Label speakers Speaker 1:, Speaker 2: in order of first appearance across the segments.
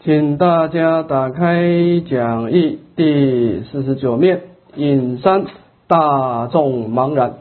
Speaker 1: 请大家打开讲义第49面，引山大众茫然。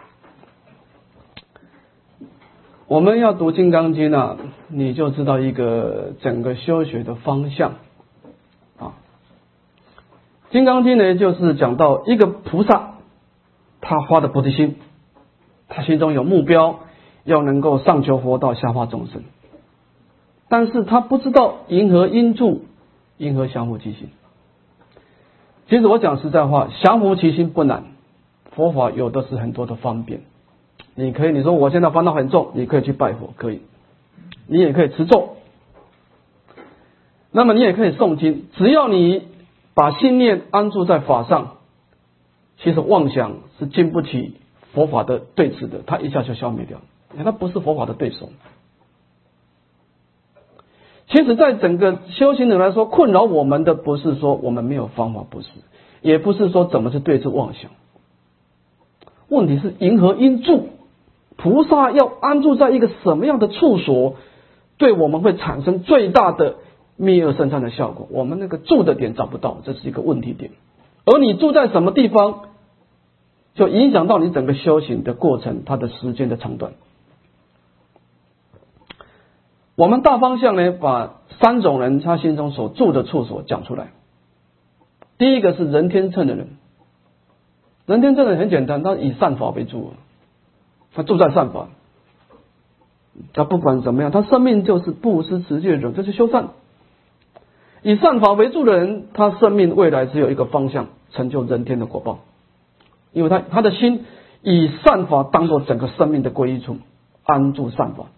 Speaker 1: 我们要读《金刚经》啊，你就知道一个整个修学的方向啊。《金刚经》呢，就是讲到一个菩萨，他发的菩提心，他心中有目标，要能够上求佛道，下化众生。但是他不知道因何因助，因何降伏其心。其实我讲实在话，降伏其心不难，佛法有的是很多的方便。你可以，你说我现在烦恼很重，你可以去拜佛，可以。你也可以持咒，那么你也可以诵经，只要你把心念安住在法上，其实妄想是经不起佛法的对峙的，它一下就消灭掉，它不是佛法的对手。其实在整个修行人来说，困扰我们的不是说我们没有方法，不是，也不是说怎么去对治妄想，问题是因何因住，菩萨要安住在一个什么样的处所，对我们会产生最大的灭恶生善的效果，我们那个住的点找不到，这是一个问题点。而你住在什么地方，就影响到你整个修行的过程，它的时间的长短。我们大方向呢，把三种人他心中所住的处所讲出来。第一个是人天乘的人，人天乘的人很简单，他以善法为主，他住在善法，他不管怎么样，他生命就是布施持戒忍，这是修善。以善法为主的人，他生命未来只有一个方向，成就人天的果报，因为他的心以善法当作整个生命的归依处，安住善法。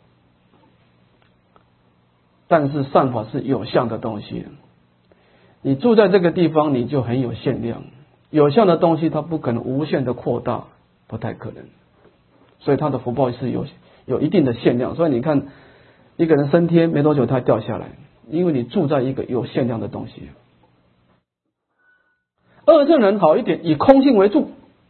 Speaker 1: 但是善法是有相的东西，你住在这个地方你就很有限量，有相的东西它不可能无限的扩大，不太可能，所以它的福报是有一定的限量。所以你看一个人升天没多久他掉下来，因为你住在一个有限量的东西。二乘人好一点，以空性为主，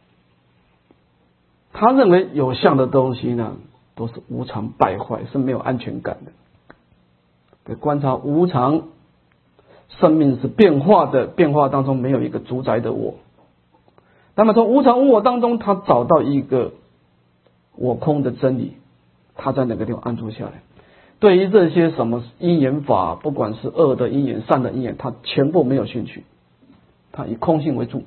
Speaker 1: 他认为有相的东西呢都是无常败坏，是没有安全感的。观察无常，生命是变化的，变化当中没有一个主宰的我。那么从无常无我当中，他找到一个我空的真理，他在哪个地方安住下来。对于这些什么因缘法，不管是恶的因缘善的因缘，他全部没有兴趣，他以空性为主。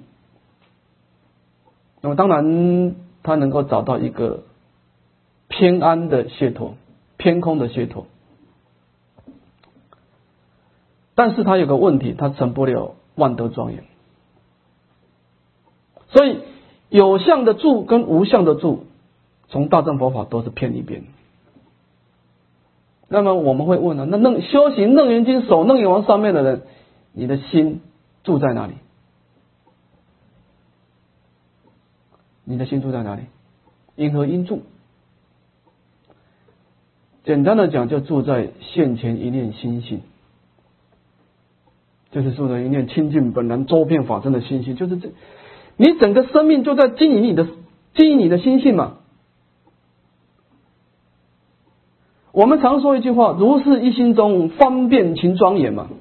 Speaker 1: 那么当然他能够找到一个偏安的解脱，偏空的解脱。但是他有个问题，他成不了万德庄严。所以有相的住跟无相的住，从大乘佛法都是偏一边。那么我们会问了，那修行楞严经守楞严王上面的人，你的心住在哪里？你的心住在哪里？因何因住？简单的讲，就住在现前一念心性。就是说的一念清净本然周遍法身的心性，就是这，你整个生命就在经营你的心性嘛。我们常说一句话，如是一心中，方便勤庄严嘛。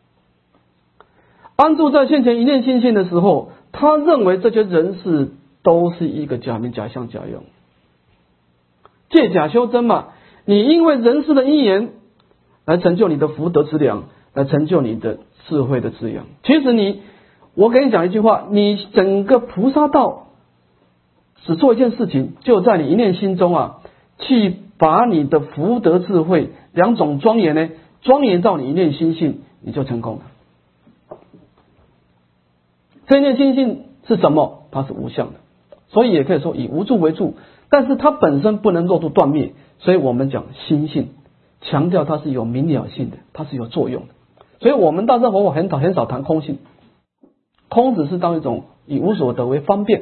Speaker 1: 安住在现前一念心性的时候，他认为这些人事都是一个假名假相假用，借假修真嘛。你因为人事的因缘来成就你的福德之粮，来成就你的智慧的滋养。其实我给你讲一句话，你整个菩萨道只做一件事情，就在你一念心中啊，去把你的福德智慧两种庄严呢，庄严到你一念心性，你就成功了。这一念心性是什么？它是无相的，所以也可以说以无住为住，但是它本身不能落入断灭，所以我们讲心性，强调它是有明了性的，它是有作用的。所以我们大乘佛法很少谈空性，空只是当一种以无所得为方便，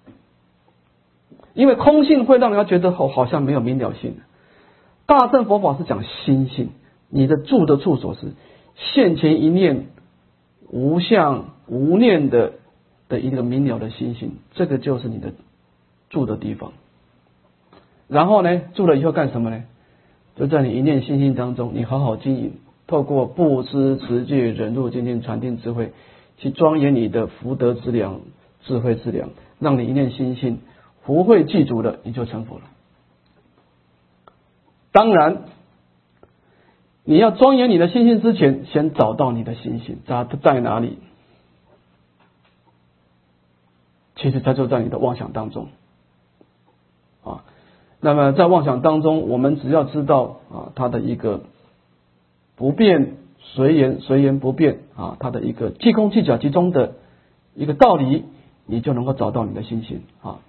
Speaker 1: 因为空性会让人家觉得好像没有明了性。大乘佛法是讲心性，你的住的处所是现前一念无相无念的一个明了的心性，这个就是你的住的地方。然后呢，住了以后干什么呢？就在你一念心性当中，你好好经营透过布施、持戒、忍辱、精进、禅定、智慧，去庄严你的福德之粮、智慧之粮，让你一念心性福慧具足了，你就成佛了。当然，你要庄严你的心性之前，先找到你的心性，它在哪里？其实它就在你的妄想当中啊。那么在妄想当中，我们只要知道啊，它的一个不变随缘，随缘不变啊，它的一个即空即假即中的一个道理，你就能够找到你的心性啊。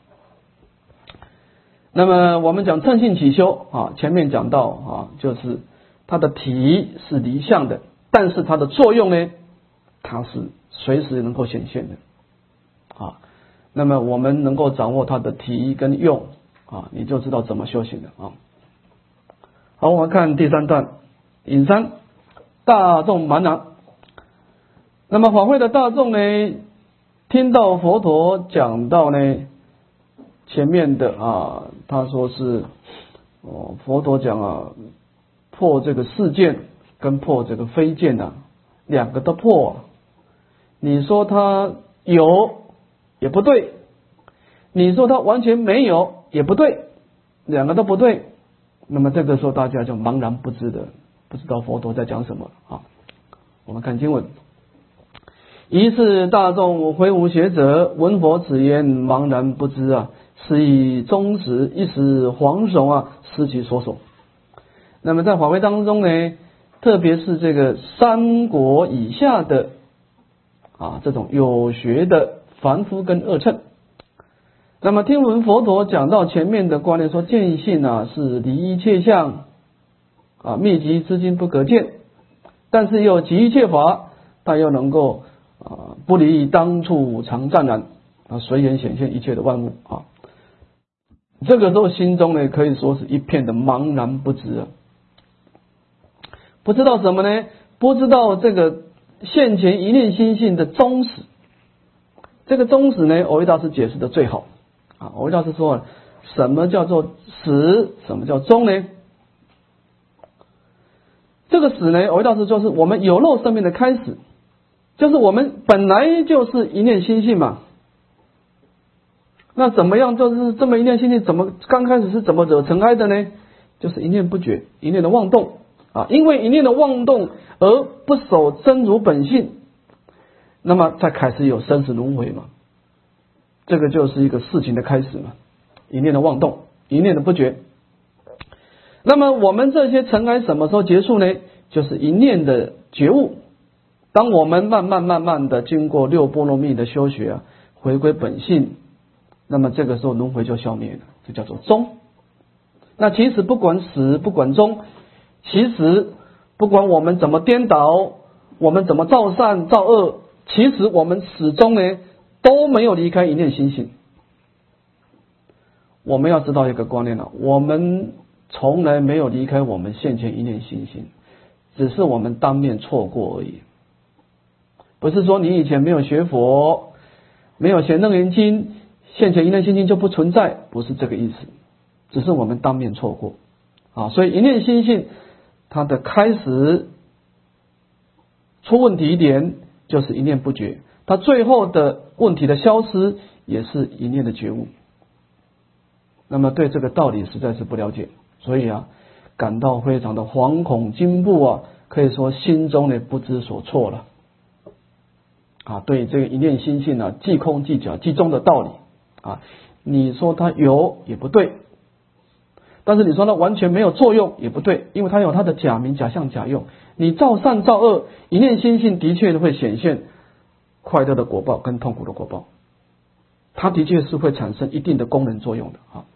Speaker 1: 那么我们讲乘性起修啊，前面讲到啊，就是它的体是离相的，但是它的作用呢，它是随时能够显现的啊。那么我们能够掌握它的体跟用啊，你就知道怎么修行了啊。好，我们看第3段，引3大众茫然。那么法会的大众呢，听到佛陀讲到呢前面的啊，他说是佛陀讲啊，破这个世见跟破这个非见啊，两个都破啊。你说他有也不对，你说他完全没有也不对，两个都不对。那么这个时候大家就茫然不知的，不知道佛陀在讲什么啊。我们看经文，于是大众挥舞学者闻佛此言，茫然不知啊，是以终时一时惶悚啊，失其所守。那么在法会当中呢，特别是这个3国以下的啊这种有学的凡夫跟恶乘，那么听闻佛陀讲到前面的观念，说见性啊是离一切相啊，密集之经不可见，但是又集一切法，但又能够不离当处常湛然啊，随缘显现一切的万物啊。这个时候心中呢，可以说是一片的茫然不知啊，不知道什么呢？不知道这个现前一念心性的宗旨。这个宗旨呢，蕅益大师解释的最好啊。蕅益大师说，什么叫做始，什么叫终呢？这个始呢，蕅益大师说是我们有漏生命的开始，就是我们本来就是一念心性嘛。那怎么样？就是这么一念心性，怎么刚开始是怎么惹尘埃的呢？就是一念不觉，一念的妄动啊。因为一念的妄动而不守真如本性，那么才开始有生死轮回嘛。这个就是一个事情的开始嘛。一念的妄动，一念的不觉。那么我们这些尘埃什么时候结束呢？就是一念的觉悟。当我们慢慢的经过6波罗蜜的修学啊，回归本性，那么这个时候轮回就消灭了，这叫做终。那其实不管始不管终，其实不管我们怎么颠倒，我们怎么造善造恶，其实我们始终呢都没有离开一念心性。我们要知道一个观念了，我们从来没有离开我们现前一念心性，只是我们当面错过而已。不是说你以前没有学佛，没有学楞严经，现前一念心性就不存在，不是这个意思，只是我们当面错过啊。所以一念心性它的开始出问题点就是一念不觉，它最后的问题的消失也是一念的觉悟。那么对这个道理实在是不了解，所以啊感到非常的惶恐惊怖啊，可以说心中呢不知所措了啊。对这个一念心性啊，即空即假即中的道理啊，你说它有也不对，但是你说它完全没有作用也不对，因为它有它的假名假相假用。你造善造恶，一念心性的确会显现快乐的果报跟痛苦的果报，它的确是会产生一定的功能作用的啊。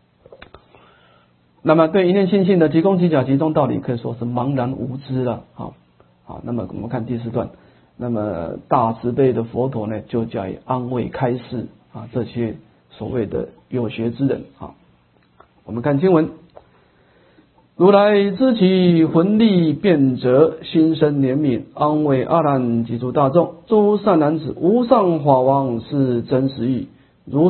Speaker 1: 那么对一念心性的即空即假即中道理，可以说是茫然无知了啊。好，那么我们看第4段，那么大慈悲的佛陀呢，就加以安慰开示啊，这些所谓的有学之人啊。我们看经文，如来知其魂力变则，心生怜悯，安慰阿难及诸大众。诸善男子，无上法王是真实义，如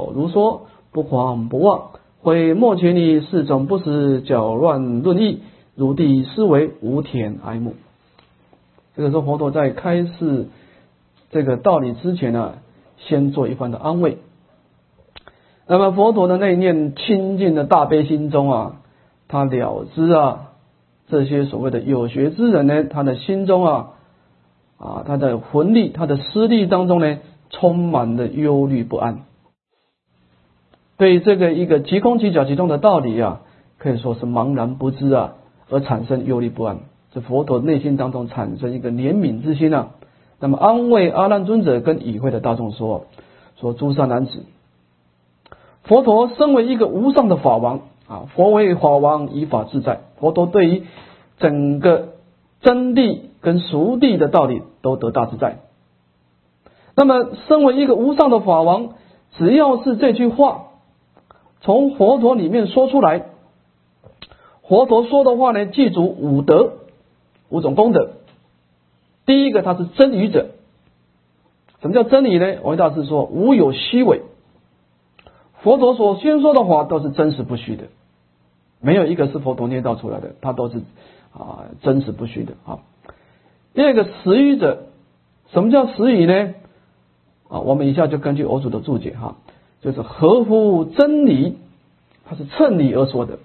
Speaker 1: 说，不狂不妄。毁莫前尼四种不实搅乱论议， 如地思维，无田哀慕。这个时候佛陀在开示这个道理之前呢，先做一番的安慰。那么佛陀的那一念清净的大悲心中啊，他了知啊，这些所谓的有学之人呢，他的心中他的魂力、他的思力当中呢，充满了忧虑不安。对这个一个即空即假即中的道理啊，可以说是茫然不知啊，而产生忧虑不安。这佛陀内心当中产生一个怜悯之心啊，那么安慰阿难尊者跟与会的大众说诸善男子，佛陀身为一个无上的法王啊，佛为法王，以法自在。佛陀对于整个真谛跟俗谛的道理都得大自在。那么身为一个无上的法王，只要是这句话从佛陀里面说出来，佛陀说的话呢，记住五德，五种功德。第一个，他是真语者。什么叫真理呢？维大师说，无有虚伪。佛陀所宣说的话都是真实不虚的，没有一个是佛陀捏造出来的，它都是真实不虚的啊。第二个，实语者。什么叫实语呢？我们以下就根据偶主的注解就是合乎真理，它是乘理而说的。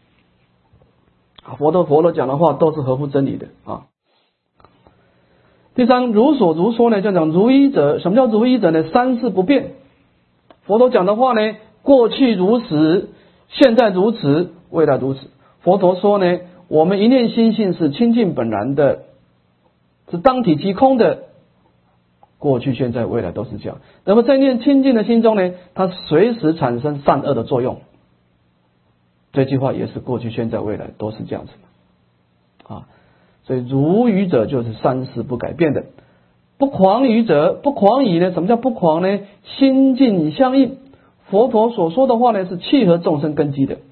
Speaker 1: 佛陀讲的话都是合乎真理的啊。第三，如所如说呢，就讲如一者。什么叫如一者呢？三世不变。佛陀讲的话呢，过去如此，现在如此，未来如此。佛陀说呢，我们一念心性是清净本然的，是当体即空的，过去现在未来都是这样。那么在念清净的心中呢，它随时产生善恶的作用。这句话也是过去现在未来都是这样子的所以如语者就是三世不改变的。不诳语者，不诳语呢？什么叫不诳呢？心境相应。佛陀所说的话呢，是契合众生根基的。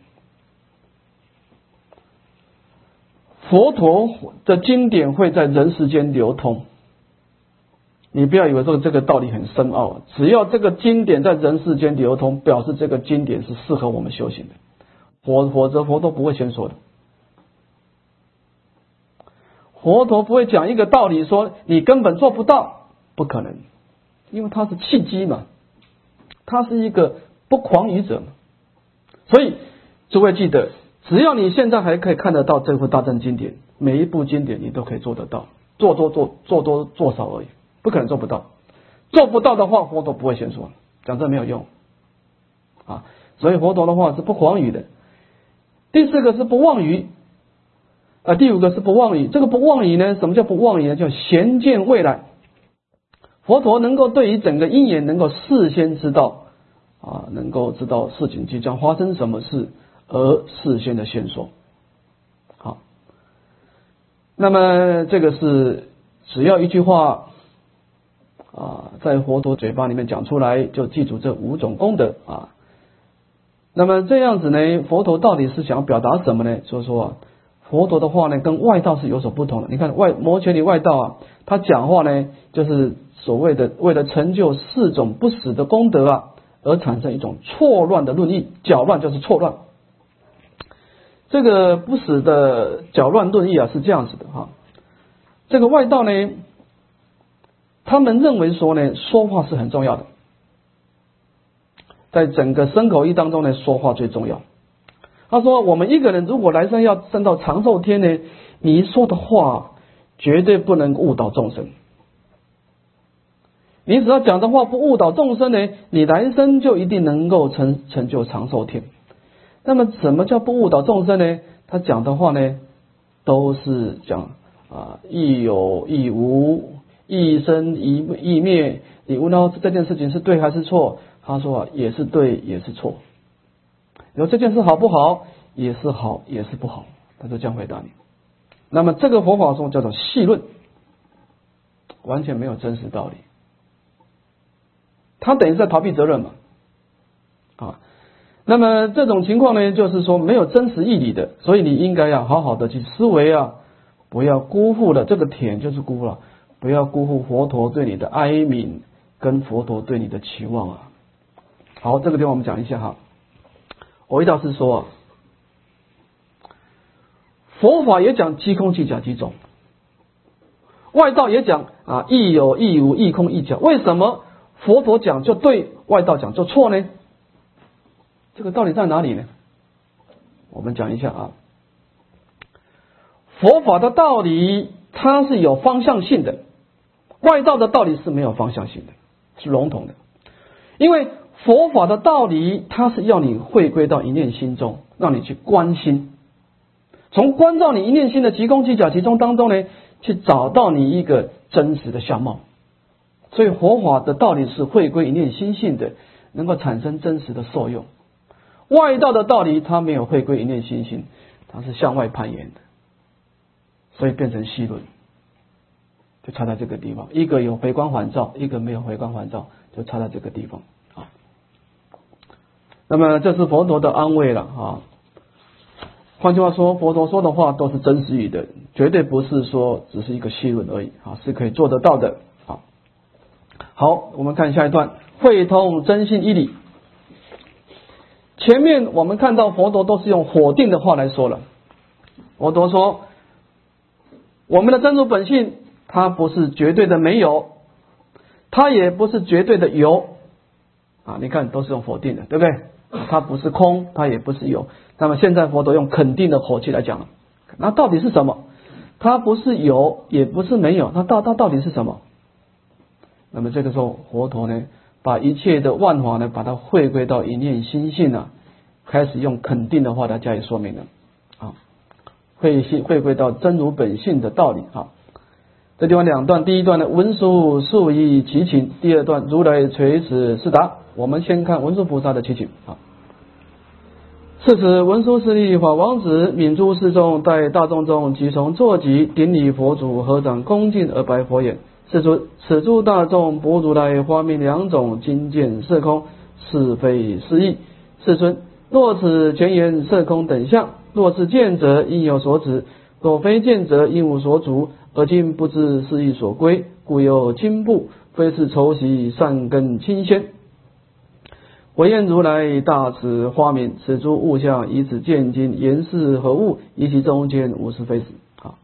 Speaker 1: 佛陀的经典会在人世间流通，你不要以为说这个道理很深奥，只要这个经典在人世间流通，表示这个经典是适合我们修行的，否则佛陀不会先说的。佛陀不会讲一个道理说你根本做不到，不可能，因为他是契机嘛，他是一个不诳语者嘛。所以诸位记得，只要你现在还可以看得到这部大乘经典，每一部经典你都可以做得到，做多做少而已，不可能做不到。做不到的话，佛陀不会先说，讲这没有用所以佛陀的话是不诳语的。第四个是不妄语第五个是不妄语。这个不妄语呢，什么叫不妄语呢？叫闲见未来。佛陀能够对于整个因缘能够事先知道能够知道事情即将发生什么事，而事先的先说那么这个是只要一句话在佛陀嘴巴里面讲出来，就记住这五种功德那么这样子呢，佛陀到底是想表达什么呢？所以说佛陀的话呢，跟外道是有所不同的。你看摩羯尼外道他讲话呢，就是所谓的为了成就四种不死的功德而产生一种错乱的论议。搅乱就是错乱。这个不死的搅乱论议是这样子的这个外道呢，他们认为说呢，说话是很重要的，在整个身口意当中呢，说话最重要。他说我们一个人如果来生要升到长寿天呢，你说的话绝对不能误导众生。你只要讲的话不误导众生呢，你来生就一定能够成就长寿天。那么什么叫不误导众生呢？他讲的话呢，都是讲亦有亦无，亦生亦灭。你问到这件事情是对还是错，他说也是对也是错。然后这件事好不好，也是好也是不好，他就这样回答你。那么这个佛法中叫做戏论，完全没有真实道理，他等于在逃避责任嘛那么这种情况呢，就是说没有真实义理的，所以你应该要好好的去思维不要辜负了这个田就是辜负了，不要辜负佛陀对你的哀悯跟佛陀对你的期望好，这个地方我们讲一下蕅益大师说佛法也讲即空即假即中，外道也讲亦有亦无，亦空亦假。为什么佛陀讲就对，外道讲就错呢？这个道理在哪里呢？我们讲一下佛法的道理它是有方向性的，外道的道理是没有方向性的，是笼统的。因为佛法的道理它是要你回归到一念心中，让你去观心，从关照你一念心的即空即假即中当中呢，去找到你一个真实的相貌。所以佛法的道理是回归一念心性的，能够产生真实的受用。外道的道理它没有回归一念心性，它是向外攀岩的，所以变成戏论，就差在这个地方。一个有回光返照，一个没有回光返照，就差在这个地方那么这是佛陀的安慰了换句话说，佛陀说的话都是真实语的，绝对不是说只是一个戏论而已是可以做得到的好，我们看下一段，会通真性义理。前面我们看到佛陀都是用否定的话来说了。佛陀说，我们的真如本性，它不是绝对的没有，它也不是绝对的有你看都是用否定的，对不对？它不是空，它也不是有。那么现在佛陀用肯定的口气来讲了，那到底是什么？它不是有，也不是没有，它到底是什么？那么这个时候佛陀呢，把一切的万法呢，把它回归到一念心性开始用肯定的话来加以说明了回归到真如本性的道理这地方两段，第一段呢，文殊述以其情，第二段如来垂此示答。我们先看文殊菩萨的其情是此文殊师利法王子悯诸世众，待大众中即从坐即顶礼佛祖，合掌恭敬而白佛言：世尊，此诸大众不如来花明两种，今见色空，是非是义。世尊，若此前言色空等相，若是见者，应有所指；若非见者，应无所主。而今不知是义所归，故有轻怖，非是仇习善根轻先。唯愿如来大慈花明，此诸物象以此见经，言是何物？以其中间无是非是。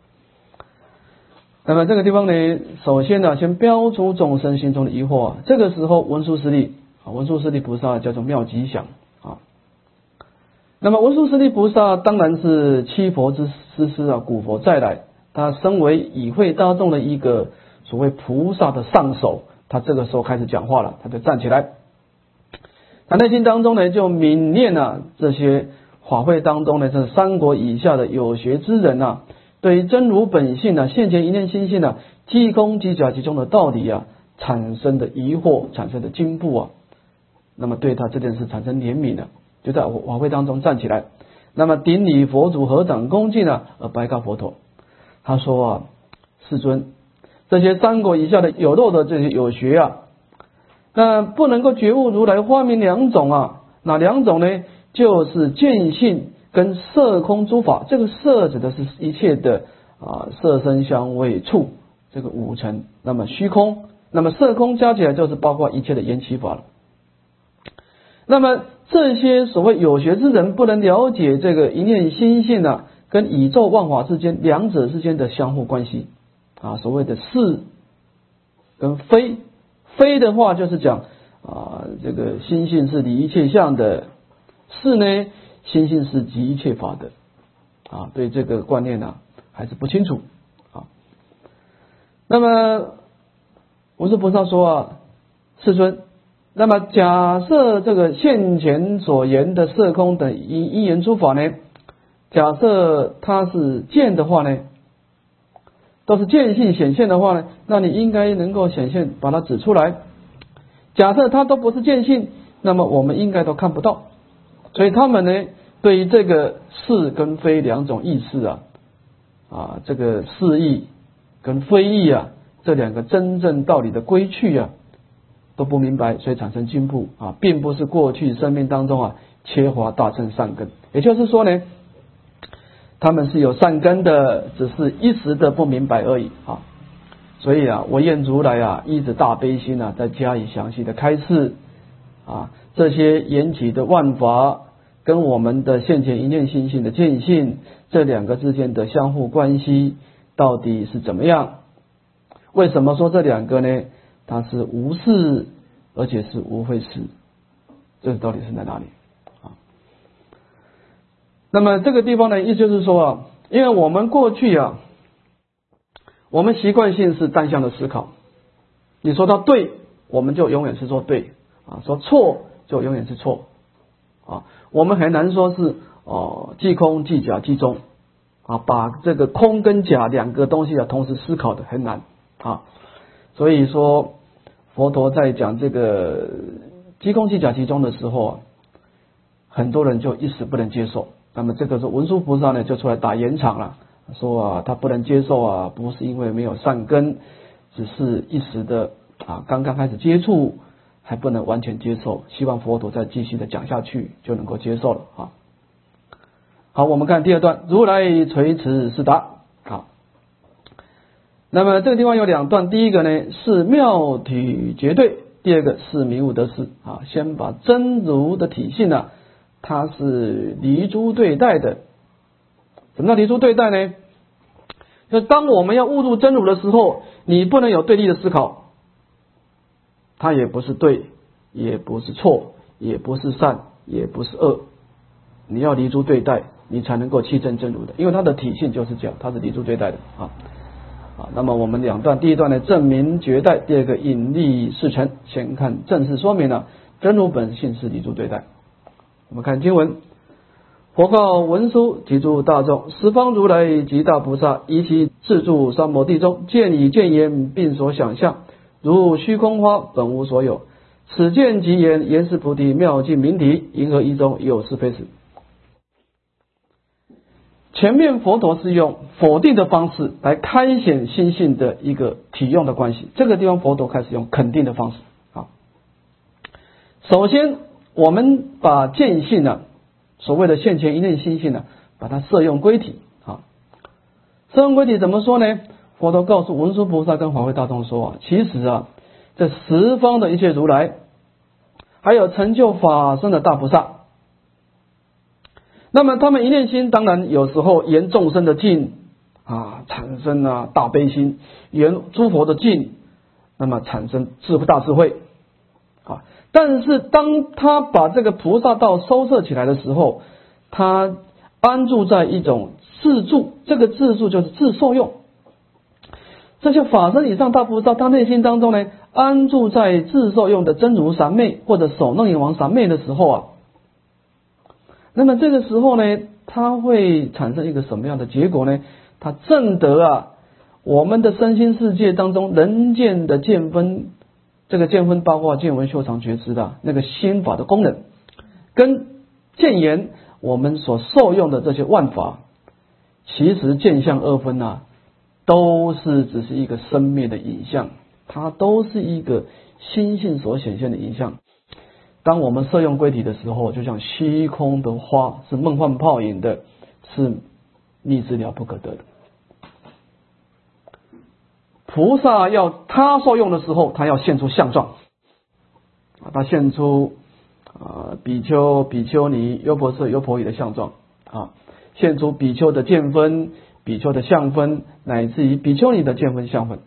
Speaker 1: 那么这个地方呢，首先先标出众生心中的疑惑这个时候文殊师利菩萨叫做妙吉祥那么文殊师利菩萨当然是七佛之师古佛再来，他身为以会大众的一个所谓菩萨的上首，他这个时候开始讲话了，他就站起来，他内心当中呢就泯念这些法会当中呢，这三国以下的有学之人对于真如本性现前一念心性即空即假即中的道理产生的疑惑，产生的惊怖那么对他这件事产生怜悯就在法会当中站起来，那么顶礼佛祖，合掌恭敬而白告佛陀。他说世尊，这些三国以下的有漏的这些有学那不能够觉悟如来花明两种哪两种呢？就是见性跟色空诸法。这个色指的是一切的色声香味触这个五尘，那么虚空，那么色空加起来就是包括一切的缘起法了。那么这些所谓有学之人不能了解这个一念心性跟宇宙万法之间两者之间的相互关系所谓的是跟非。非的话就是讲这个心性是离一切相的，是呢心性是即一切法的对这个观念还是不清楚那么文殊菩萨说世尊，那么假设这个现前所言的色空等因缘诸法呢，假设它是见的话呢，都是见性显现的话呢，那你应该能够显现把它指出来。假设它都不是见性，那么我们应该都看不到。所以他们呢对于这个是跟非两种意思这个是义跟非义这两个真正道理的归去都不明白，所以产生进步并不是过去生命当中切华大乘善根。也就是说呢，他们是有善根的，只是一时的不明白而已所以唯愿如来依着大悲心再加以详细的开示这些缘起的万法跟我们的现前一念心性的见性这两个之间的相互关系到底是怎么样？为什么说这两个呢？它是无事，而且是无会事，这到底是在哪里啊？那么这个地方呢，意思就是说啊，因为我们过去啊，我们习惯性是单向的思考，你说它对，我们就永远是说对啊；说错就永远是错啊。我们很难说是即空即假即中啊，把这个空跟假两个东西啊同时思考的很难啊。所以说佛陀在讲这个即空即假即中的时候啊，很多人就一时不能接受。那么这个时候文殊菩萨呢就出来打圆场了，说啊他不能接受啊，不是因为没有善根，只是一时的啊刚刚开始接触，还不能完全接受，希望佛陀再继续的讲下去就能够接受了啊。好，我们看第二段，如来垂辞是答。好，那么这个地方有两段，第一个呢是妙体绝对，第二个是迷悟得失啊。先把真如的体性呢，它是离诸对待的。什么叫离诸对待呢？就当我们要悟入真如的时候，你不能有对立的思考，它也不是对，也不是错，也不是善，也不是恶，你要离诸对待，你才能够契证真如的，因为它的体性就是这样，它是离诸对待的啊。那么我们两段，第一段呢证明绝代，第二个引力事成。先看正式说明了真如本性是离诸对待。我们看经文，佛告文殊及诸大众，十方如来及大菩萨，依其自住三摩地中，见已见言，并所想象，如虚空花，本无所有。此见即言，言是菩提妙境明体，银河一中有是非是。前面佛陀是用否定的方式来开显心性的一个体用的关系，这个地方佛陀开始用肯定的方式啊。首先我们把见性呢，所谓的现前一念心性呢，把它摄用归体啊。摄用归体怎么说呢？佛陀告诉文殊菩萨跟法会大众说啊，其实啊，这十方的一切如来，还有成就法身的大菩萨，那么他们一念心，当然有时候沿众生的境啊，产生大悲心；沿诸佛的境，那么产生大智慧啊。但是当他把这个菩萨道收摄起来的时候，他安住在一种自住，这个自住就是自受用。这些法身以上大菩萨，他内心当中呢，安住在自受用的真如三昧或者首楞严王三昧的时候啊。那么这个时候呢，它会产生一个什么样的结果呢？它证得我们的身心世界当中人见的见分，这个见分八卦、见闻修常觉知的那个心法的功能，跟见言我们所受用的这些万法，其实见相二分都是只是一个生灭的影像，它都是一个心性所显现的影像。当我们摄用归体的时候，就像虚空的花，是梦幻泡影的，是密之了不可得的。菩萨要他受用的时候，他要现出相状他现出比丘、比丘尼、优婆塞、优婆夷的相状现出比丘的见分、比丘的相分，乃至于比丘尼的见分相分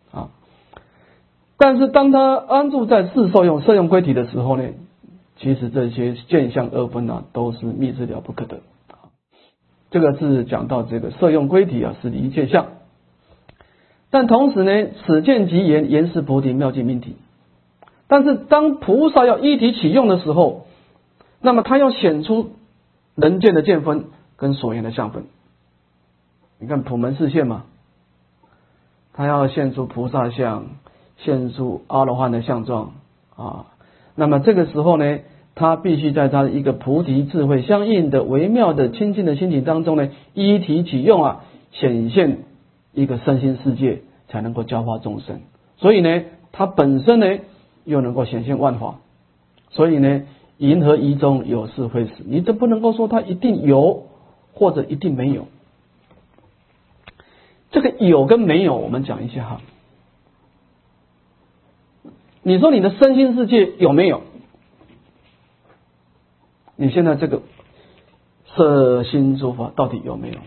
Speaker 1: 但是当他安住在自受用摄用归体的时候呢，其实这些见相二分都是密之了不可得。这个是讲到这个摄用归体是离见相。但同时呢，此见即言，言是菩提妙境明体。但是当菩萨要依体起用的时候，那么他要显出人见的见分跟所言的相分。你看普门示现嘛，他要现出菩萨相，现出阿罗汉的相状那么这个时候呢，他必须在他一个菩提智慧相应的微妙的清净的心体当中呢，依体起用显现一个身心世界，才能够教化众生。所以呢，他本身呢又能够显现万法。所以呢，银河一中有是非是，你这不能够说他一定有或者一定没有。这个有跟没有，我们讲一下你说你的身心世界有没有？你现在这个色心诸法到底有没有？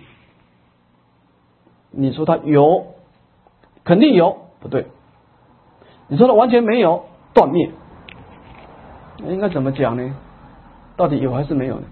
Speaker 1: 你说它有，肯定有，不对。你说它完全没有，断灭。应该怎么讲呢？到底有还是没有呢？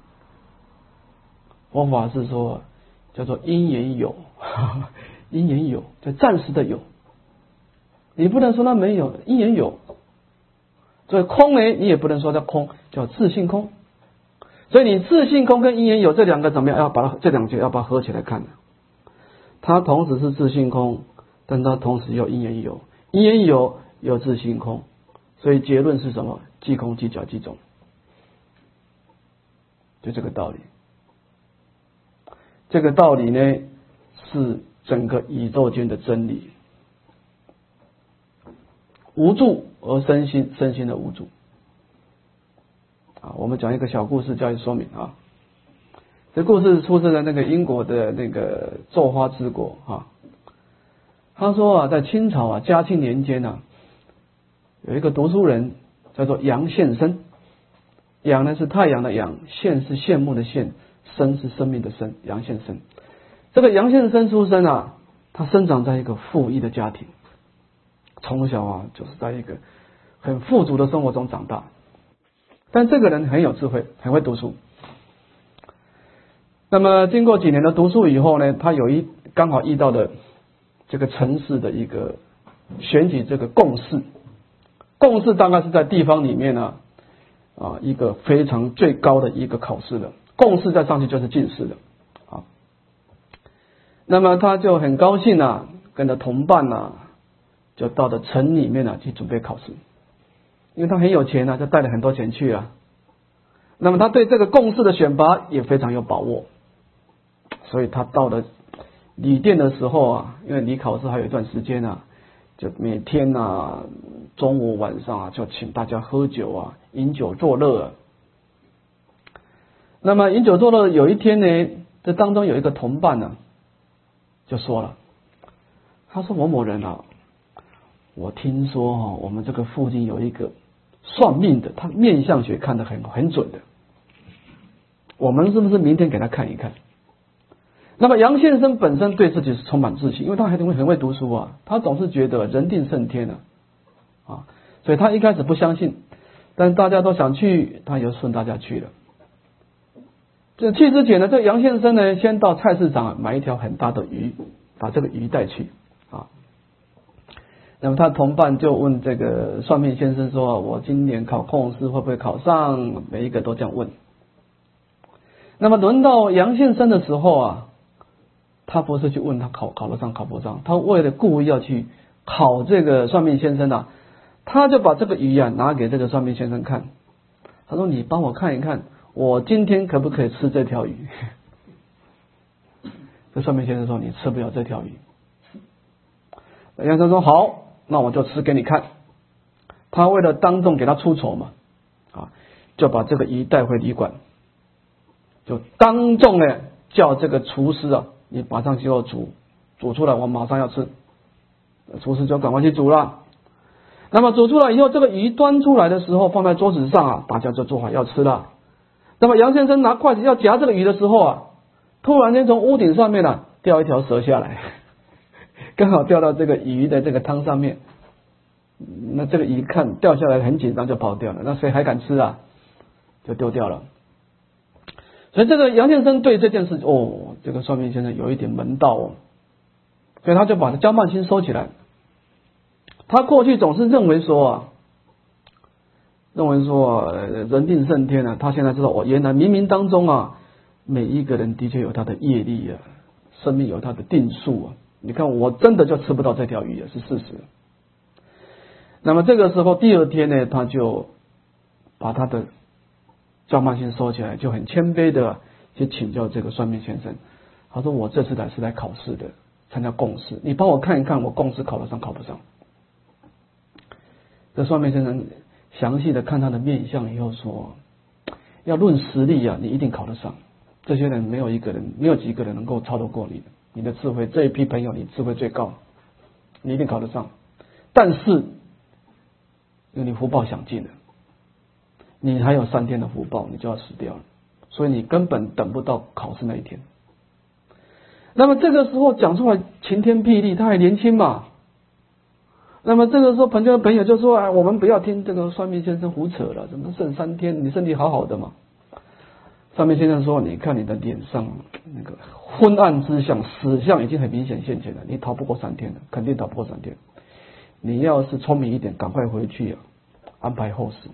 Speaker 1: 佛法是说叫做因缘有，因缘有，就暂时的有。你不能说它没有，因缘有。所以空呢，你也不能说它空，叫自性空。所以你自性空跟因缘有这两个怎么样？要把它这两节要把它合起来看。它同时是自性空，但它同时有因缘有，因缘有有自性空。所以结论是什么？即空即假即种，就这个道理。这个道理呢，是整个宇宙间的真理。无助而生心，生心的无助。我们讲一个小故事加以说明啊。这故事出自在那个英国的那个纣花之国啊。他说在清朝嘉庆年间有一个读书人叫做杨宪生。杨呢是太阳的阳，宪是羡慕的羡，生是生命的生，杨宪生。这个杨宪生出生他生长在一个富裕的家庭，从小就是在一个很富足的生活中长大。但这个人很有智慧，很会读书。那么经过几年的读书以后呢，他刚好遇到的这个城市的一个选举这个贡士。贡士大概是在地方里面一个非常最高的一个考试了。贡士再上去就是进士了那么他就很高兴跟着同伴就到了城里面去准备考试。因为他很有钱就带了很多钱去那么他对这个贡士的选拔也非常有把握，所以他到了旅店的时候因为离考试还有一段时间就每天中午晚上就请大家喝酒饮酒作乐那么饮酒作乐有一天呢，这当中有一个同伴就说了，他说某某人我听说我们这个附近有一个算命的，他面相学看得很准的，我们是不是明天给他看一看？那么杨先生本身对自己是充满自信，因为他很会读书他总是觉得人定胜天所以他一开始不相信，但大家都想去，他就顺大家去了。这去之前呢，这杨先生呢，先到菜市场买一条很大的鱼，把这个鱼带去那么他同伴就问这个算命先生说，我今年考控试会不会考上？每一个都这样问。那么轮到杨先生的时候他不是去问他考得上考不上，他为了故意要去考这个算命先生他就把这个鱼拿给这个算命先生看，他说你帮我看一看，我今天可不可以吃这条鱼？这算命先生说你吃不了这条鱼。杨先生说好，那我就吃给你看。他为了当众给他出丑嘛就把这个鱼带回旅馆，就当众叫这个厨师你马上给我煮出来，我马上要吃。厨师就赶快去煮了。那么煮出来以后，这个鱼端出来的时候放在桌子上大家就做好要吃了。那么杨先生拿筷子要夹这个鱼的时候突然间从屋顶上面掉一条蛇下来，刚好掉到这个鱼的这个汤上面。那这个鱼看掉下来很紧张就跑掉了，那谁还敢吃就丢掉了。所以这个杨先生对这件事这个算命先生有一点门道所以他就把这交慢心收起来。他过去总是认为说人定胜天他现在知道原来冥冥当中每一个人的确有他的业力生命有他的定数你看我真的就吃不到这条鱼是事实。那么这个时候第二天呢，他就把他的交慢心收起来，就很谦卑的去请教这个算命先生。他说我这次是来考试的，参加贡试，你帮我看一看我贡试考得上考不上。这算命先生详细的看他的面相以后说，要论实力你一定考得上，这些人没有几个人能够超得过你的，你的智慧，这一批朋友你智慧最高，你一定考得上。但是因为你福报享尽了，你还有3天的福报，你就要死掉了。 所以你根本等不到考试那一天。那么这个时候讲出来晴天霹雳，他还年轻嘛。那么这个时候朋友就说：“哎，我们不要听这个算命先生胡扯了，怎么剩3天？你身体好好的嘛。”算命先生说：“你看你的脸上那个昏暗之象，死相已经很明显现前了，你逃不过3天了，肯定逃不过3天。你要是聪明一点，赶快回去安排后事。”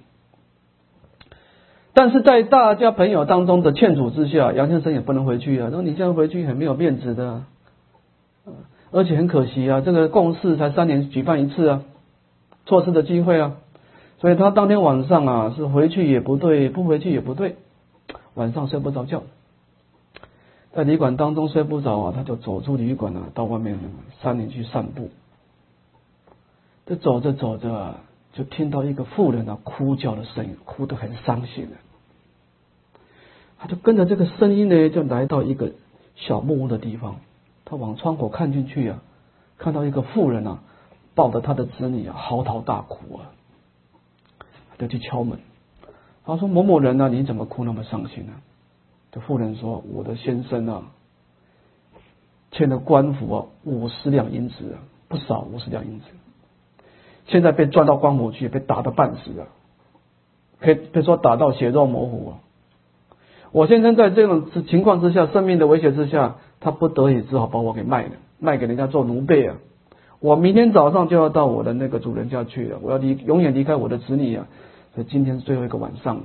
Speaker 1: 但是在大家朋友当中的劝阻之下，杨先生也不能回去啊，说你这样回去很没有面子的，而且很可惜啊，这个共事才3年举办一次啊，错失的机会啊，所以他当天晚上啊是回去也不对，不回去也不对，晚上睡不着觉，在旅馆当中睡不着啊，他就走出旅馆啊，到外面山林去散步。这走着走着啊，就听到一个妇人啊哭叫的声音，哭得很伤心的。他就跟着这个声音呢，就来到一个小木屋的地方。他往窗口看进去啊，看到一个妇人啊，抱着他的子女啊，嚎啕大哭啊。他就去敲门，他说：“某某人啊，你怎么哭那么伤心呢？”这妇人说：“我的先生啊，欠了官府啊50两银子啊，不少50两银子。现在被抓到官府去，被打得半死了，被说打到血肉模糊啊。我先生在这种情况之下，生命的威胁之下，他不得已只好把我给卖了，卖给人家做奴婢啊。我明天早上就要到我的那个主人家去了，我要永远离开我的子女啊。所以今天是最后一个晚上。”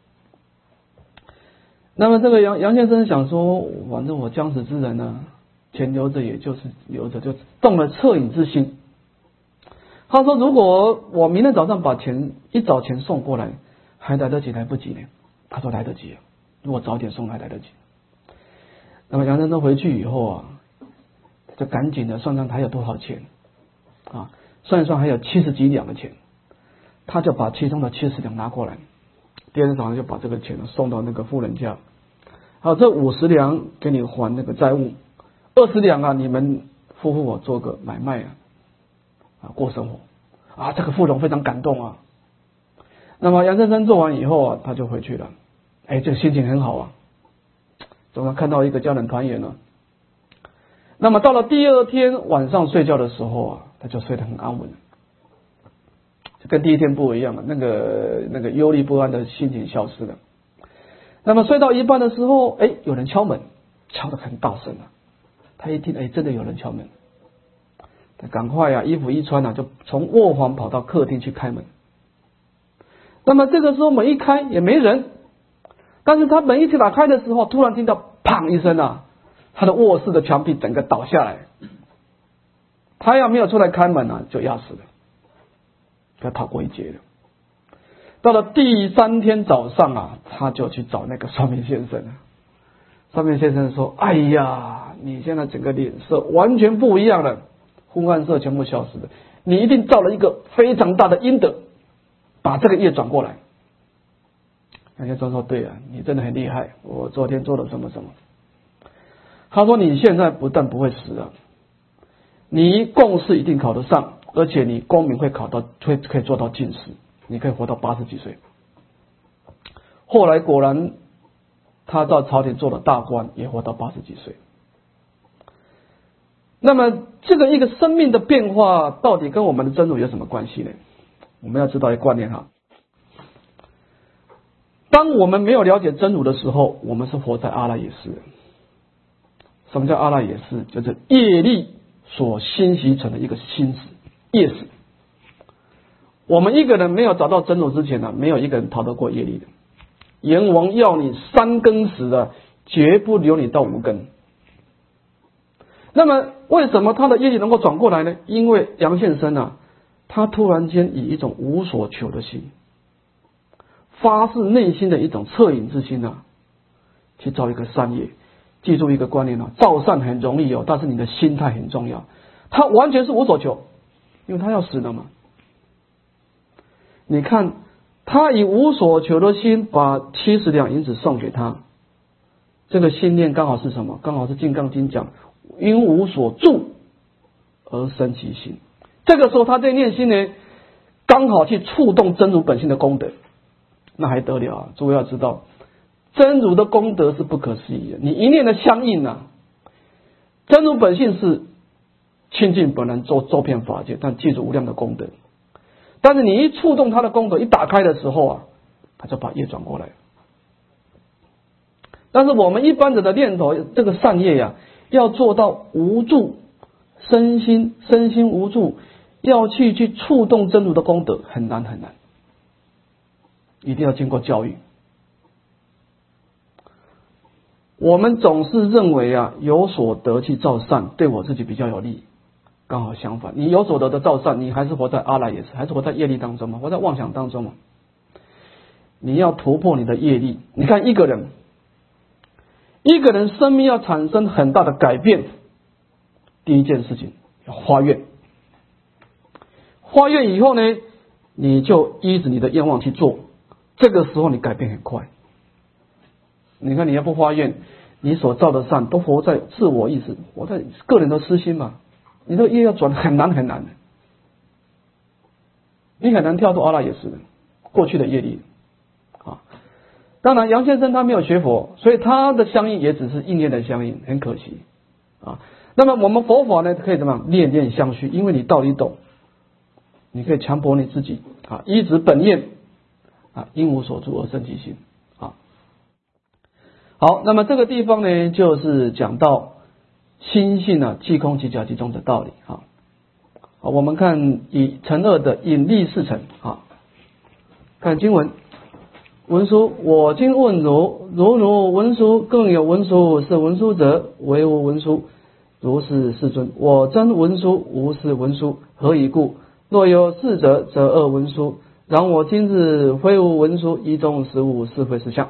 Speaker 1: 那么这个杨先生想说，反正我将死之人呢，钱留着也就是留着，就动了恻隐之心。他说：“如果我明天早上把一早钱送过来，还来得及来不及呢？”他说：“来得及，如果早点送还来得及。”那么杨先生回去以后啊，就赶紧的算算他有多少钱啊，算一算还有70几两的钱，他就把其中的70两拿过来，第二天早上就把这个钱送到那个妇人家。好，这50两给你还那个债务，20两啊，你们夫妇我做个买卖过生活啊。这个妇人非常感动啊。那么杨先生做完以后啊，他就回去了。这个心情很好啊，总算看到一个家人团圆了。那么到了第二天晚上睡觉的时候啊，他就睡得很安稳，就跟第一天不一样了，那个忧虑不安的心情消失了。那么睡到一半的时候，有人敲门，敲得很大声啊。他一听，真的有人敲门，他赶快啊，衣服一穿啊，就从卧房跑到客厅去开门。那么这个时候门一开也没人，但是他门一打开的时候，突然听到砰一声啊，他的卧室的墙壁整个倒下来。他要没有出来开门啊，就压死了，就逃过一劫了。到了第3天早上啊，他就去找那个算命先生了。算命先生说：“哎呀，你现在整个脸色完全不一样了，昏暗色全部消失了，你一定造了一个非常大的阴德，把这个业转过来。”杨先生说：“对啊，你真的很厉害，我昨天做了什么什么。”他说：“你现在不但不会死了，你贡士一定考得上，而且你功名可以做到进士，你可以活到80几岁。”后来果然他到朝廷做了大官，也活到80几岁。那么这个一个生命的变化到底跟我们的真如有什么关系呢？我们要知道一个观念哈，当我们没有了解真如的时候，我们是活在阿赖耶识。什么叫阿赖耶识？就是业力所欣习成的一个心识，业识。我们一个人没有找到真如之前呢，没有一个人逃得过业力的。阎王要你3根死的，绝不留你到5根。那么为什么他的业力能够转过来呢？因为杨先生啊，他突然间以一种无所求的心，发自内心的一种恻隐之心啊，去造一个善业。记住一个观念啊，造善很容易但是你的心态很重要。他完全是无所求，因为他要死了嘛。你看，他以无所求的心把70两银子送给他，这个信念刚好是什么？刚好是《金刚经》讲因无所住而生其心。这个时候他这念心呢，刚好去触动真如本性的功德，那还得了啊！诸位要知道， 真如的功德是不可思议的，你一念的相应啊，真如本性是清净本然周遍法界，但记住无量的功德。但是你一触动它的功德，一打开的时候啊，它就把业转过来了。但是我们一般人的念头，这个善业呀，要做到无助，身心无助，要去触动真如的功德，很难很难，一定要经过教育。我们总是认为啊，有所得去造善，对我自己比较有利。刚好相反，你有所得的造善，你还是活在阿赖耶识，还是活在业力当中嘛，活在妄想当中嘛。你要突破你的业力。你看一个人生命要产生很大的改变，第一件事情要发愿。发愿以后呢，你就依着你的愿望去做，这个时候你改变很快。你看你要不发愿，你所造的善都活在自我意识，活在个人的私心嘛，你这个业要转很难很难的，你很难跳脱阿赖耶识的过去的业力啊。当然杨先生他没有学佛，所以他的相应也只是应念的相应，很可惜啊。那么我们佛法呢，可以怎么样？念念相续，因为你道理懂，你可以强迫你自己啊，依止本愿啊，因无所住而生其心啊。好，那么这个地方呢，就是讲到心性啊，即空即假即中的道理啊。好，我们看以成二的引力四成啊，看经文。文殊，我今问如文殊，更有文殊，是文殊者，唯无文殊。如是世尊，我真文殊，无是文殊，何以故？若有是者，则二文殊。然我今日非无文殊，一中实无是非实相。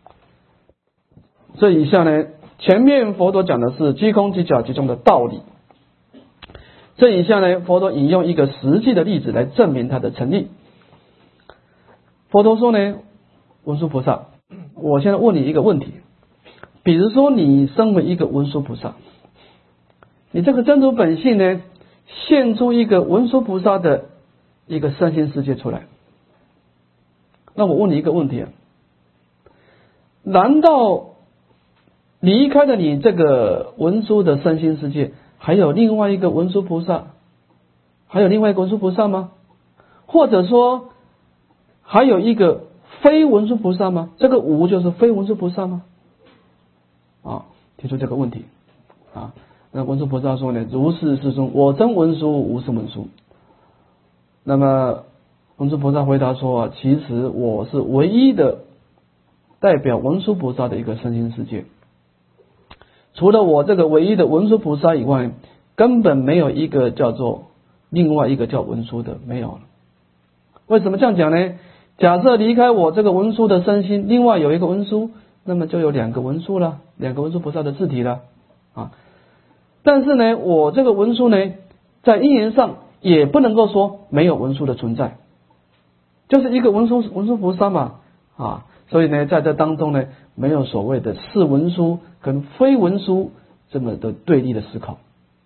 Speaker 1: 这以下呢，前面佛陀讲的是即空即假即中的道理。这以下呢，佛陀引用一个实际的例子来证明它的成立。佛陀说呢，文殊菩萨，我现在问你一个问题，比如说你身为一个文殊菩萨，你这个真如本性呢，现出一个文殊菩萨的一个身心世界出来。那我问你一个问题啊，难道离开了你这个文殊的身心世界，还有另外一个文殊菩萨，吗？或者说还有一个非文殊菩萨吗？这个无就是非文殊菩萨吗？啊，提出这个问题啊。那文殊菩萨说呢，如是世尊，我真文殊，无是文殊。那么文殊菩萨回答说啊，其实我是唯一的代表文殊菩萨的一个身心世界，除了我这个唯一的文殊菩萨以外，根本没有一个叫做另外一个叫文殊的，没有了。为什么这样讲呢？假设离开我这个文殊的身心，另外有一个文殊，那么就有两个文殊了，两个文殊菩萨的字体了啊。但是呢，我这个文殊呢，在因缘上也不能够说没有文殊的存在，就是一个文殊菩萨嘛啊。所以呢，在这当中呢，没有所谓的是文殊跟非文殊这么的对立的思考。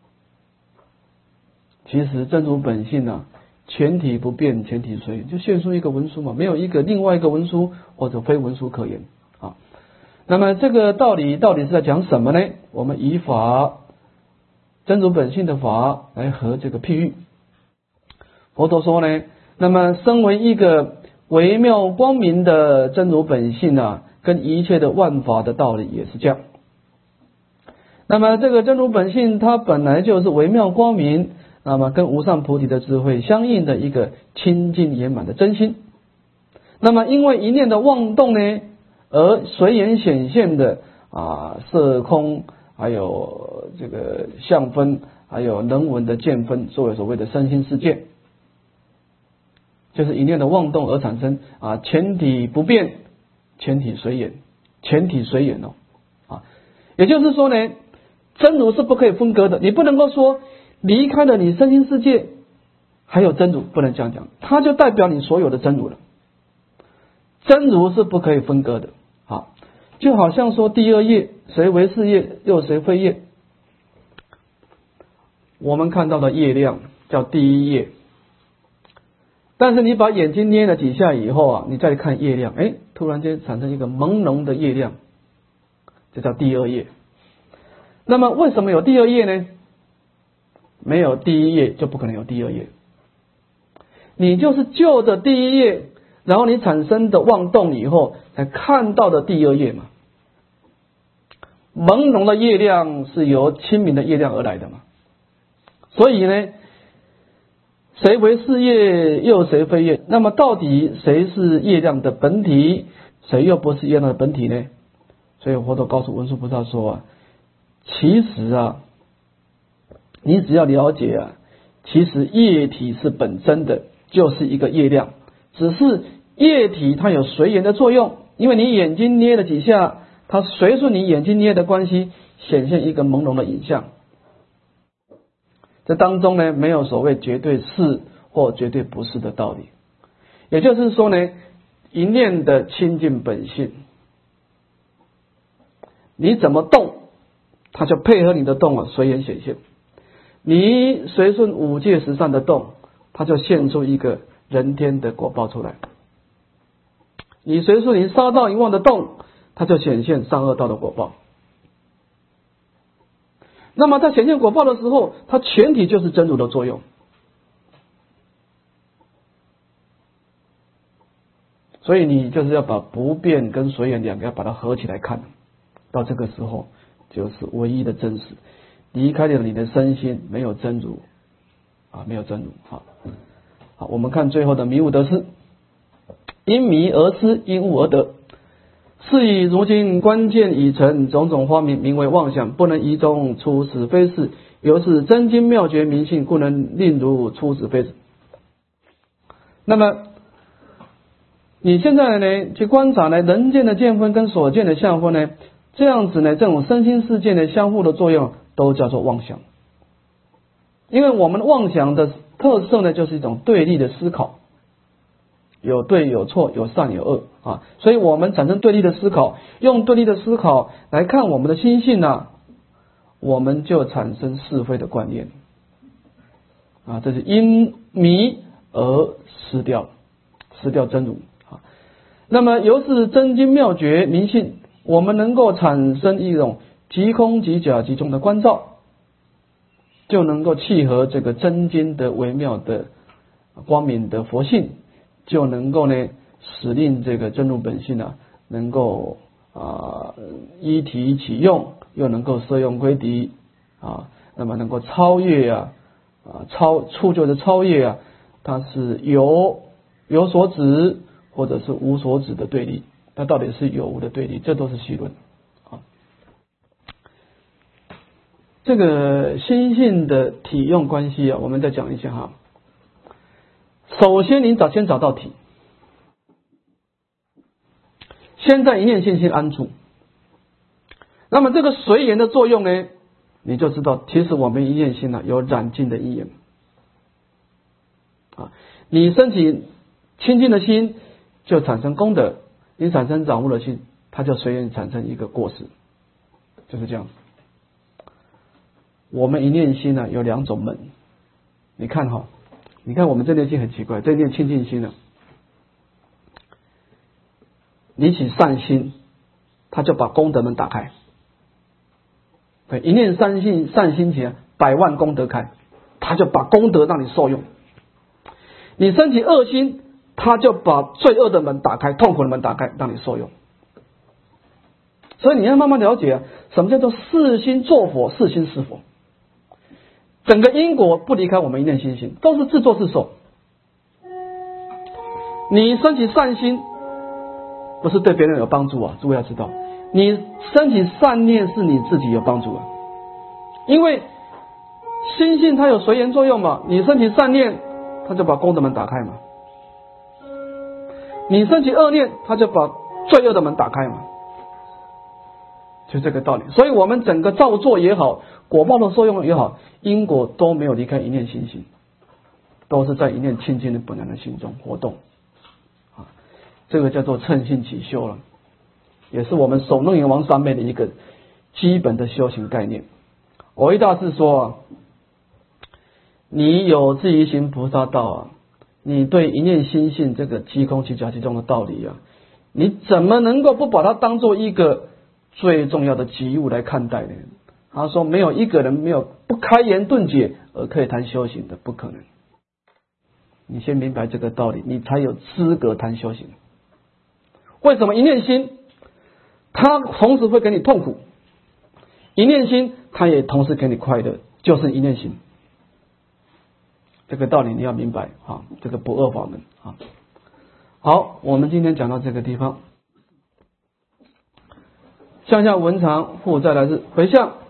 Speaker 1: 其实真如本性啊，全体不变，全体随缘，就现出一个文殊嘛，没有一个另外一个文殊或者非文殊可言啊。那么这个道理到底是在讲什么呢？我们以法真如本性的法来和这个譬喻。佛陀说呢，那么身为一个微妙光明的真如本性啊，跟一切的万法的道理也是这样。那么这个真如本性它本来就是微妙光明，那么跟无上菩提的智慧相应的一个清净圆满的真心。那么因为一念的妄动呢，而随缘显现的色空，还有这个相分，还有能闻的见分，作为所谓的身心世界，就是一念的妄动而产生全体不变，全体随缘，也就是说呢，真如是不可以分割的，你不能够说离开了你身心世界还有真如，不能这样讲，它就代表你所有的真如了。真如是不可以分割的啊，就好像说第二业谁为是业，又谁非业。我们看到的业量叫第一业， 但是你把眼睛捏了几下以后啊，你再看业量，突然间产生一个朦胧的业量，这叫第二业。那么为什么有第二业呢？没有第一业就不可能有第二业。你就是就着第一业，然后你产生的妄动以后才看到的第二业嘛。朦胧的业量是由清明的业量而来的嘛。所以呢，谁为是业，又谁非业？那么到底谁是业量的本体，谁又不是业量的本体呢？所以佛陀告诉文殊菩萨说啊，其实啊，你只要了解啊，其实业体是本真的，就是一个业量，只是业体它有随缘的作用，因为你眼睛捏了几下，它随顺你眼睛捏的关系，显现一个朦胧的影像。这当中呢，没有所谓绝对是或绝对不是的道理。也就是说呢，一念的清净本性，你怎么动，它就配合你的动随缘显现。你随顺五戒十善的动，它就现出一个人天的果报出来；你随顺你杀盗淫妄的动，它就显现善恶道的果报。那么在显现果报的时候，它全体就是真如的作用。所以你就是要把不变跟随缘两个要把它合起来看，到这个时候就是唯一的真实，离开了你的身心，没有真如没有真如。好，我们看最后的迷悟得失，因迷而失，因悟而得。是以如今关键已成，种种花名，名为妄想，不能疑中出是非是。由是真经妙觉明性，故能令如出是非是。那么你现在呢，去观察呢，人见的见分跟所见的相分呢，这样子呢，这种身心世界的相互的作用，都叫做妄想。因为我们妄想的特色呢，就是一种对立的思考，有对有错，有善有恶所以我们产生对立的思考，用对立的思考来看我们的心性我们就产生是非的观念这是因迷而失掉真如那么由是真经妙觉明性，我们能够产生一种即空即假即中的观照，就能够契合这个真经的微妙的光明的佛性，就能够呢使令这个真如本性能够依体起用，又能够摄用归敌那么能够超越触就的超越它是有所指或者是无所指的对立，它到底是有无的对立，这都是细论这个心性的体用关系我们再讲一下首先你先找到体，先在一念心安住。那么这个随缘的作用呢，你就知道其实我们一念心有染净的因缘你升起清净的心就产生功德，你产生染污的心，它就随缘产生一个过失，就是这样。我们一念心有两种门，你看我们这念心很奇怪，这念清净心你起善心，它就把功德门打开。对，一念善心起百万功德开，它就把功德让你受用。你升起恶心，它就把罪恶的门打开，痛苦的门打开，让你受用。所以你要慢慢了解什么叫做是心作佛，是心是佛。整个因果不离开我们一念心性，都是自作自受。你升起善心不是对别人有帮助诸位要知道，你升起善念是你自己有帮助因为心性它有随缘作用嘛，你升起善念它就把功德门打开嘛，你升起恶念它就把罪恶的门打开嘛，就这个道理。所以我们整个造作也好，果报的作用也好，因果都没有离开一念心性，都是在一念清净的本来的心中活动这个叫做乘性起修了，也是我们守楞严王三昧的一个基本的修行概念。蕅益大师说你有志于行菩萨道你对一念心性这个即空即假即中的道理啊，你怎么能够不把它当做一个最重要的极物来看待呢？他说没有一个人没有不开言顿解而可以谈修行的，不可能。你先明白这个道理，你才有资格谈修行。为什么一念心它同时会给你痛苦，一念心它也同时给你快乐，就是一念心。这个道理你要明白啊，这个不二法门啊。好，我们今天讲到这个地方。向下文长复再来日回向。